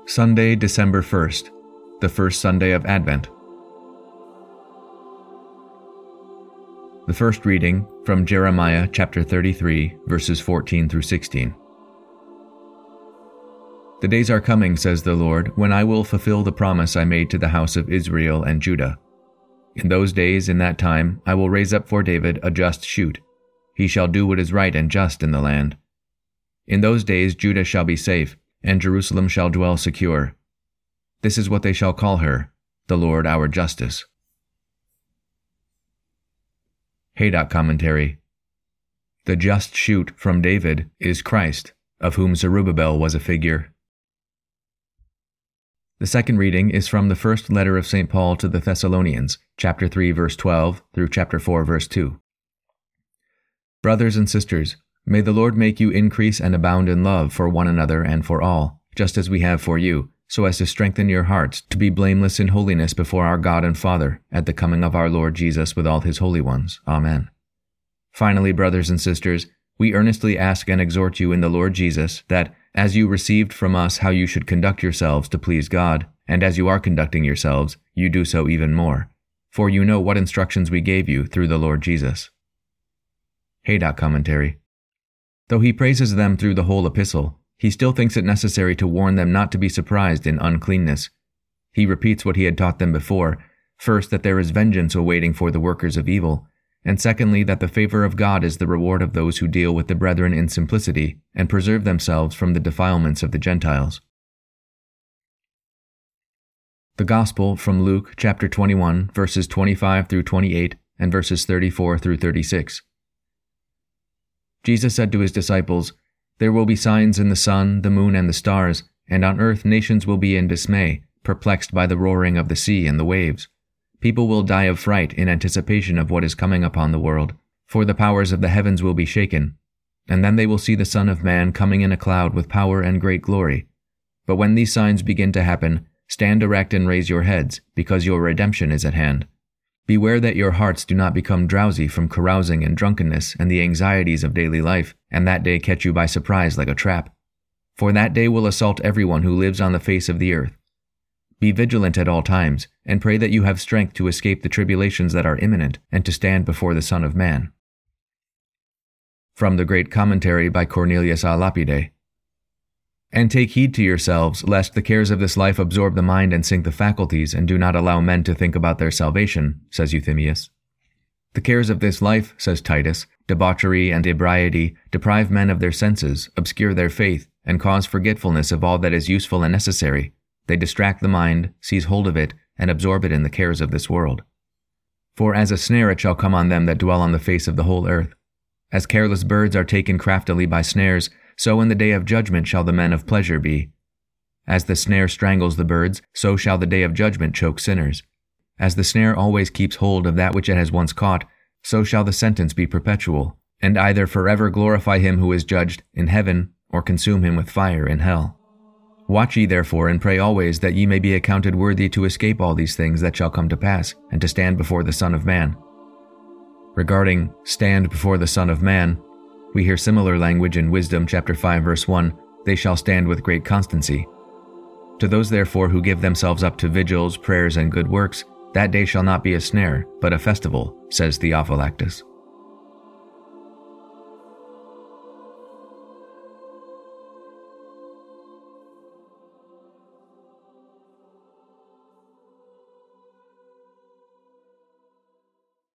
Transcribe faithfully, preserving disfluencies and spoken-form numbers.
Sunday, December first, the first Sunday of Advent. The first reading from Jeremiah chapter thirty-three, verses fourteen through sixteen. The days are coming, says the Lord, when I will fulfill the promise I made to the house of Israel and Judah. In those days, in that time, I will raise up for David a just shoot. He shall do what is right and just in the land. In those days Judah shall be safe, and Jerusalem shall dwell secure. This is what they shall call her, the Lord our justice. Haydock Commentary. The just shoot from David is Christ, of whom Zerubbabel was a figure. The second reading is from the first letter of Saint Paul to the Thessalonians, chapter three, verse twelve, through chapter four, verse two. Brothers and sisters, may the Lord make you increase and abound in love for one another and for all, just as we have for you, so as to strengthen your hearts to be blameless in holiness before our God and Father, at the coming of our Lord Jesus with all his holy ones. Amen. Finally, brothers and sisters, we earnestly ask and exhort you in the Lord Jesus that, as you received from us how you should conduct yourselves to please God, and as you are conducting yourselves, you do so even more. For you know what instructions we gave you through the Lord Jesus. Haydock Commentary. Though he praises them through the whole epistle, he still thinks it necessary to warn them not to be surprised in uncleanness. He repeats what he had taught them before, first that there is vengeance awaiting for the workers of evil, and secondly that the favor of God is the reward of those who deal with the brethren in simplicity and preserve themselves from the defilements of the Gentiles. The Gospel from Luke chapter twenty-one, verses twenty-five through twenty-eight, and verses thirty-four through thirty-six. Jesus said to his disciples, "There will be signs in the sun, the moon, and the stars, and on earth nations will be in dismay, perplexed by the roaring of the sea and the waves. People will die of fright in anticipation of what is coming upon the world, for the powers of the heavens will be shaken. And then they will see the Son of Man coming in a cloud with power and great glory. But when these signs begin to happen, stand erect and raise your heads, because your redemption is at hand. Beware that your hearts do not become drowsy from carousing and drunkenness and the anxieties of daily life, and that day catch you by surprise like a trap. For that day will assault everyone who lives on the face of the earth. Be vigilant at all times, and pray that you have strength to escape the tribulations that are imminent, and to stand before the Son of Man." From the Great Commentary by Cornelius a Lapide. "And take heed to yourselves, lest the cares of this life absorb the mind and sink the faculties, and do not allow men to think about their salvation," says Euthymius. "The cares of this life," says Titus, "debauchery and ebriety, deprive men of their senses, obscure their faith, and cause forgetfulness of all that is useful and necessary. They distract the mind, seize hold of it, and absorb it in the cares of this world. For as a snare it shall come on them that dwell on the face of the whole earth. As careless birds are taken craftily by snares, so in the day of judgment shall the men of pleasure be. As the snare strangles the birds, so shall the day of judgment choke sinners. As the snare always keeps hold of that which it has once caught, so shall the sentence be perpetual, and either forever glorify him who is judged in heaven, or consume him with fire in hell. Watch ye therefore, and pray always, that ye may be accounted worthy to escape all these things that shall come to pass, and to stand before the Son of Man." Regarding "stand before the Son of Man," we hear similar language in Wisdom chapter five, verse one, "They shall stand with great constancy." To those therefore who give themselves up to vigils, prayers, and good works, that day shall not be a snare, but a festival, says Theophylactus.